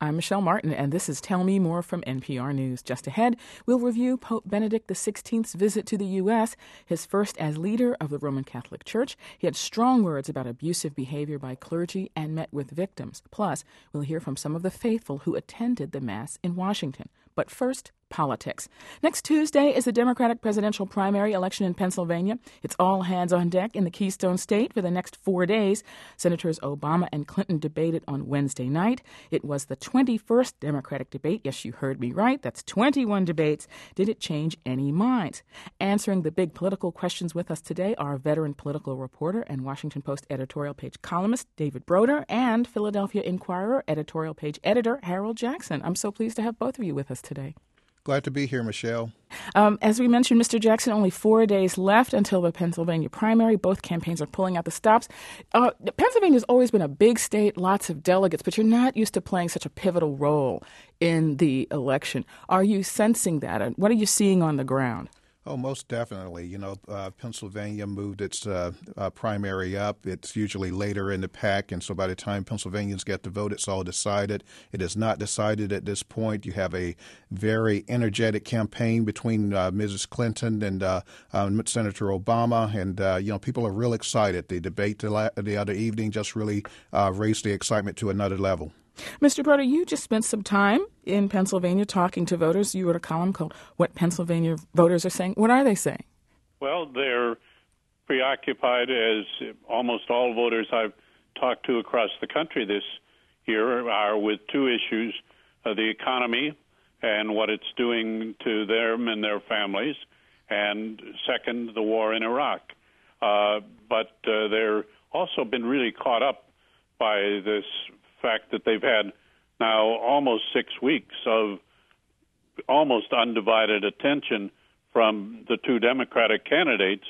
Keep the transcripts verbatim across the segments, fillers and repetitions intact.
I'm Michelle Martin, and this is Tell Me More from N P R News. Just ahead, we'll review Pope Benedict the sixteenth's visit to the U S, his first as leader of the Roman Catholic Church. He had strong words about abusive behavior by clergy and met with victims. Plus, we'll hear from some of the faithful who attended the Mass in Washington. But first, politics. Next Tuesday is the Democratic presidential primary election in Pennsylvania. It's all hands on deck in the Keystone State for the next four days. Senators Obama and Clinton debated on Wednesday night. It was the twenty-first Democratic debate. Yes, you heard me right. That's twenty-one debates. Did it change any minds? Answering the big political questions with us today are veteran political reporter and Washington Post editorial page columnist David Broder and Philadelphia Inquirer editorial page editor Harold Jackson. I'm so pleased to have both of you with us today. Glad to be here, Michelle. Um, as we mentioned, Mister Jackson, only four days left until the Pennsylvania primary. Both campaigns are pulling out the stops. Uh, Pennsylvania's always been a big state, lots of delegates, but you're not used to playing such a pivotal role in the election. Are you sensing that? And what are you seeing on the ground? Oh, most definitely. You know, uh, Pennsylvania moved its uh, uh, primary up. It's usually later in the pack, and so by the time Pennsylvanians get to vote, it's all decided. It is not decided at this point. You have a very energetic campaign between uh, Missus Clinton and uh, uh, Senator Obama, and, uh, you know, people are real excited. The debate the, la- the other evening just really uh, raised the excitement to another level. Mister Broder, you just spent some time in Pennsylvania talking to voters. You wrote a column called What Pennsylvania Voters Are Saying. What are they saying? Well, they're preoccupied, as almost all voters I've talked to across the country this year are, with two issues, uh, the economy and what it's doing to them and their families, and second, the war in Iraq. Uh, but uh, they're also been really caught up by this fact that they've had now almost six weeks of almost undivided attention from the two Democratic candidates.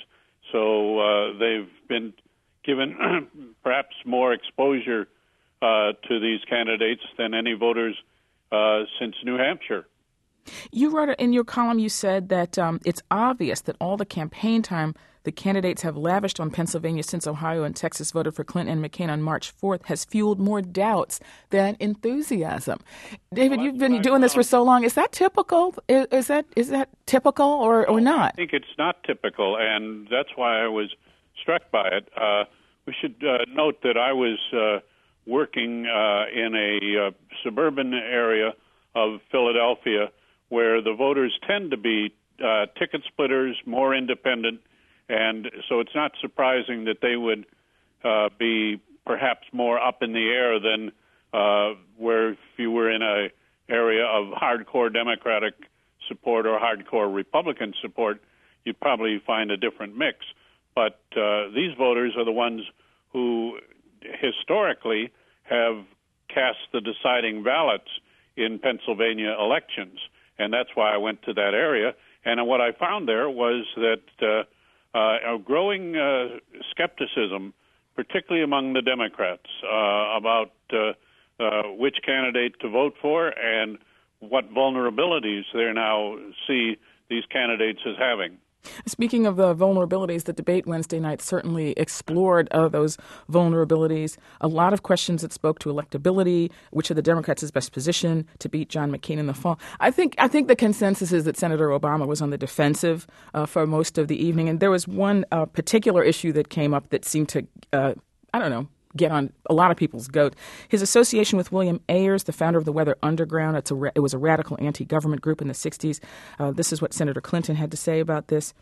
So uh, they've been given perhaps more exposure uh, to these candidates than any voters uh, since New Hampshire. You wrote in your column, you said that um, it's obvious that all the campaign time the candidates have lavished on Pennsylvania since Ohio and Texas voted for Clinton and McCain on March fourth has fueled more doubts than enthusiasm. David, well, you've been right. doing this for so long. Is that typical? Is, is that is that typical or, or not? I think it's not typical, and that's why I was struck by it. Uh, we should uh, note that I was uh, working uh, in a uh, suburban area of Philadelphia where the voters tend to be uh, ticket splitters, more independent, and so it's not surprising that they would uh, be perhaps more up in the air than uh, where if you were in an area of hardcore Democratic support or hardcore Republican support, you'd probably find a different mix. But uh, these voters are the ones who historically have cast the deciding ballots in Pennsylvania elections, and that's why I went to that area. And what I found there was that uh, uh, a growing uh, skepticism, particularly among the Democrats, uh, about uh, uh, which candidate to vote for and what vulnerabilities they now see these candidates as having. Speaking of the vulnerabilities, the debate Wednesday night certainly explored uh, those vulnerabilities. A lot of questions that spoke to electability, which of the Democrats is best positioned to beat John McCain in the fall. I think I think the consensus is that Senator Obama was on the defensive uh, for most of the evening. And there was one uh, particular issue that came up that seemed to, uh, I don't know, get on a lot of people's goat. His association with William Ayers, the founder of the Weather Underground, it's a ra- it was a radical anti-government group in the sixties. Uh, this is what Senator Clinton had to say about this.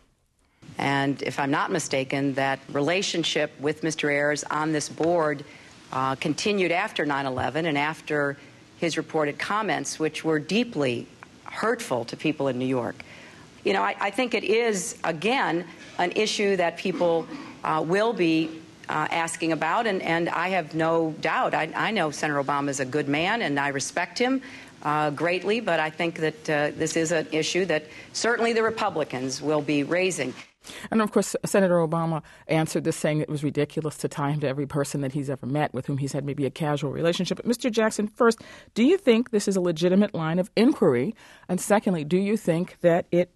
And if I'm not mistaken, that relationship with Mister Ayers on this board uh, continued after nine eleven and after his reported comments, which were deeply hurtful to people in New York. You know, I, I think it is, again, an issue that people uh, will be Uh, asking about, and, and I have no doubt. I, I know Senator Obama is a good man, and I respect him uh, greatly, but I think that uh, this is an issue that certainly the Republicans will be raising. And, of course, Senator Obama answered this saying it was ridiculous to tie him to every person that he's ever met with whom he's had maybe a casual relationship. But, Mister Jackson, first, do you think this is a legitimate line of inquiry? And secondly, do you think that it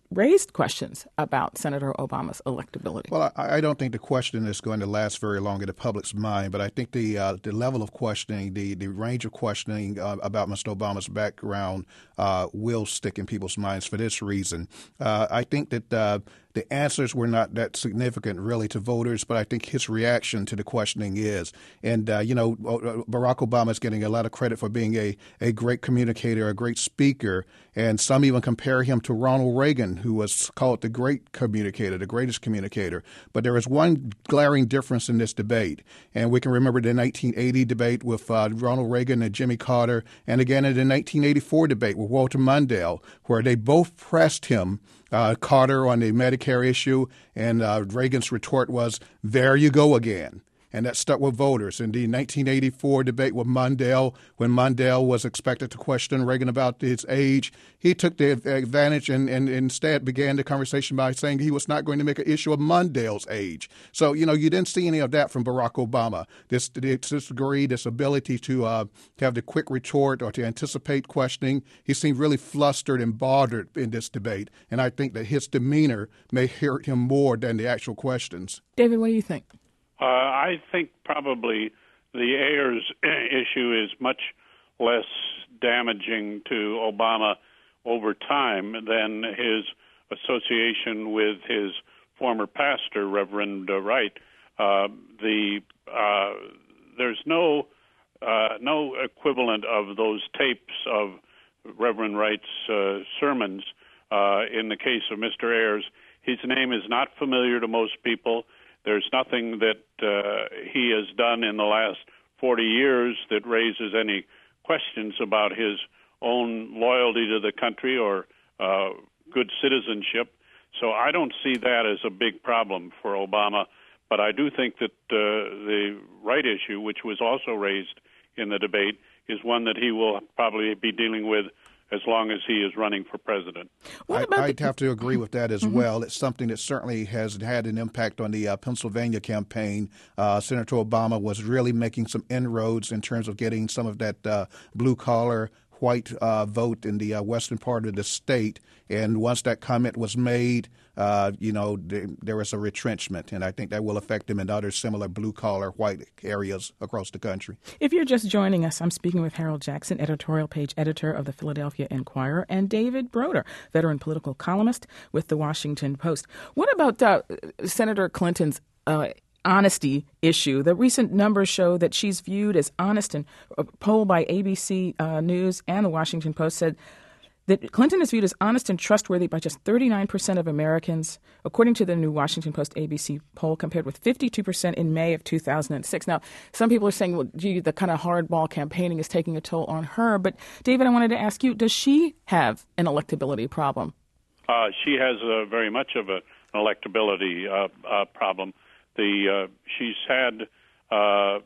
raised questions about Senator Obama's electability. Well, I, I don't think the question is going to last very long in the public's mind, but I think the uh, the level of questioning, the, the range of questioning uh, about Mister Obama's background uh, will stick in people's minds for this reason. Uh, I think that uh, the answers were not that significant really to voters, but I think his reaction to the questioning is. And, uh, you know, Barack Obama is getting a lot of credit for being a, a great communicator, a great speaker, and some even compare him to Ronald Reagan, who was called the great communicator, the greatest communicator. But there is one glaring difference in this debate, and we can remember the nineteen eighty debate with uh, Ronald Reagan and Jimmy Carter, and again in the nineteen eighty-four debate with Walter Mondale, where they both pressed him, uh, Carter on the Medicare issue, and uh, Reagan's retort was, "There you go again." And that stuck with voters. In the nineteen eighty-four debate with Mondale, when Mondale was expected to question Reagan about his age, he took the advantage and, and instead began the conversation by saying he was not going to make an issue of Mondale's age. So, you know, you didn't see any of that from Barack Obama. This, this degree, this ability to uh, have the quick retort or to anticipate questioning, he seemed really flustered and bothered in this debate. And I think that his demeanor may hurt him more than the actual questions. David, what do you think? Uh, I think probably the Ayers issue is much less damaging to Obama over time than his association with his former pastor, Reverend Wright. Uh, the uh, there's no uh, no equivalent of those tapes of Reverend Wright's uh, sermons uh, in the case of Mister Ayers. His name is not familiar to most people. There's nothing that uh, he has done in the last forty years that raises any questions about his own loyalty to the country or uh, good citizenship. So I don't see that as a big problem for Obama. But I do think that uh, the Wright issue, which was also raised in the debate, is one that he will probably be dealing with as long as he is running for president. I, I'd have to agree with that as mm-hmm. well. It's something that certainly has had an impact on the uh, Pennsylvania campaign. Uh, Senator Obama was really making some inroads in terms of getting some of that uh, blue-collar white uh, vote in the uh, western part of the state. And once that comment was made, uh, you know, th- there was a retrenchment. And I think that will affect him in other similar blue-collar white areas across the country. If you're just joining us, I'm speaking with Harold Jackson, editorial page editor of the Philadelphia Inquirer, and David Broder, veteran political columnist with the Washington Post. What about uh, Senator Clinton's uh, honesty issue? The recent numbers show that she's viewed as honest, and a poll by A B C uh, News and the Washington Post said that Clinton is viewed as honest and trustworthy by just thirty-nine percent of Americans, according to the new Washington Post A B C poll, compared with fifty-two percent in May of two thousand six. Now, some people are saying, well, gee, the kind of hardball campaigning is taking a toll on her. But, David, I wanted to ask you, does she have an electability problem? Uh, she has uh, very much of a, an electability uh, uh, problem. The uh, she's had uh, uh,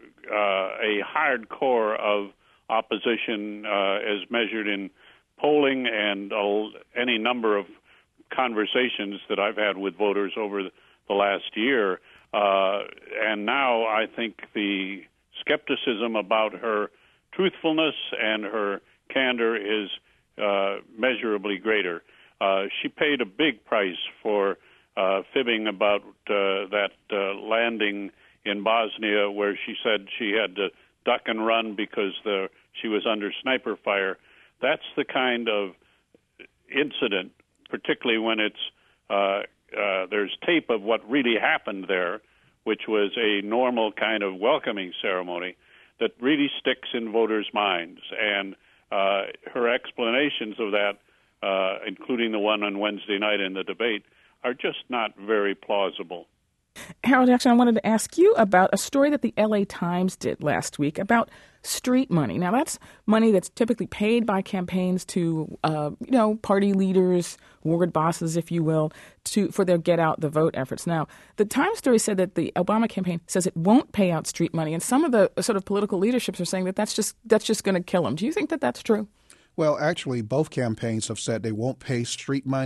a hard core of opposition uh, as measured in polling and uh, any number of conversations that I've had with voters over the last year. Uh, and now I think the skepticism about her truthfulness and her candor is uh, measurably greater. Uh, she paid a big price for uh, fibbing about uh, that uh, landing in Bosnia where she said she had to duck and run because the, she was under sniper fire. That's the kind of incident, particularly when it's uh, uh, there's tape of what really happened there, which was a normal kind of welcoming ceremony that really sticks in voters' minds. And uh, her explanations of that, uh, including the one on Wednesday night in the debate, are just not very plausible. Harold Jackson, I wanted to ask you about a story that the L A Times did last week about street money. Now, that's money that's typically paid by campaigns to, uh, you know, party leaders, ward bosses, if you will, to for their get-out-the-vote efforts. Now, the Times story said that the Obama campaign says it won't pay out street money, and some of the sort of political leaderships are saying that that's just that's just going to kill them. Do you think that that's true? Well, actually, both campaigns have said they won't pay street money.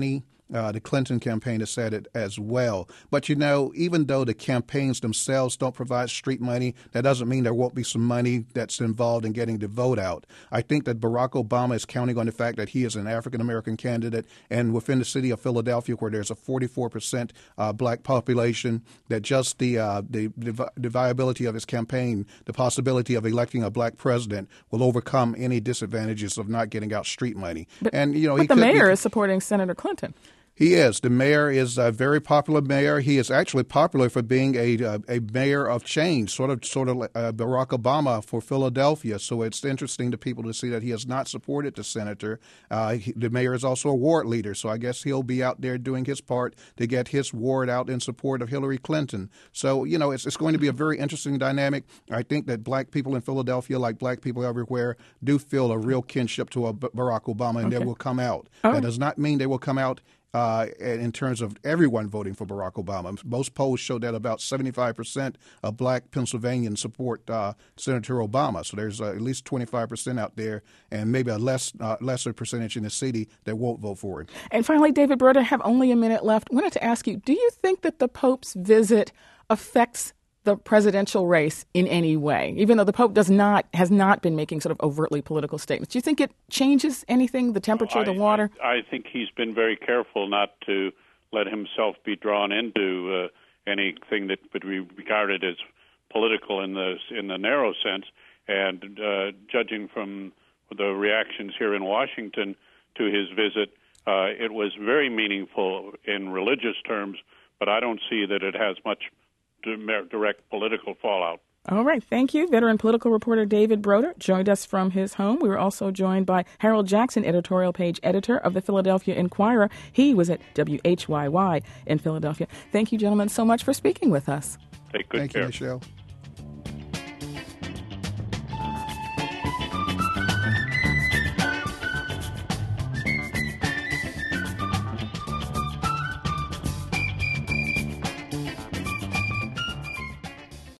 Uh, the Clinton campaign has said it as well. But, you know, even though the campaigns themselves don't provide street money, that doesn't mean there won't be some money that's involved in getting the vote out. I think that Barack Obama is counting on the fact that he is an African-American candidate, and within the city of Philadelphia, where there's a forty-four percent uh, black population, that just the, uh, the, the the viability of his campaign, the possibility of electing a black president, will overcome any disadvantages of not getting out street money. But, and you know, but he the could, mayor he, is supporting Senator Clinton. He is. The mayor is a very popular mayor. He is actually popular for being a a, a mayor of change, sort of sort of uh, Barack Obama for Philadelphia. So it's interesting to people to see that he has not supported the senator. Uh, he, the mayor is also a ward leader, so I guess he'll be out there doing his part to get his ward out in support of Hillary Clinton. So, you know, it's, it's going to be a very interesting dynamic. I think that black people in Philadelphia, like black people everywhere, do feel a real kinship to a Barack Obama, and okay. they will come out. All that right. does not mean they will come out Uh, in terms of everyone voting for Barack Obama. Most polls show that about seventy-five percent of black Pennsylvanians support uh, Senator Obama. So there's uh, at least twenty-five percent out there, and maybe a less uh, lesser percentage in the city that won't vote for him. And finally, David Broder, I have only a minute left. I wanted to ask you, do you think that the Pope's visit affects the presidential race in any way, even though the Pope does not has not been making sort of overtly political statements? Do you think it changes anything, the temperature of the water? I, I think he's been very careful not to let himself be drawn into uh, anything that would be regarded as political in the in the narrow sense. And uh, judging from the reactions here in Washington to his visit, uh, it was very meaningful in religious terms, but I don't see that it has much direct political fallout. All right. Thank you. Veteran political reporter David Broder joined us from his home. We were also joined by Harold Jackson, editorial page editor of the Philadelphia Inquirer. He was at W H Y Y in Philadelphia. Thank you, gentlemen, so much for speaking with us. Take good Thank care. you, Michelle.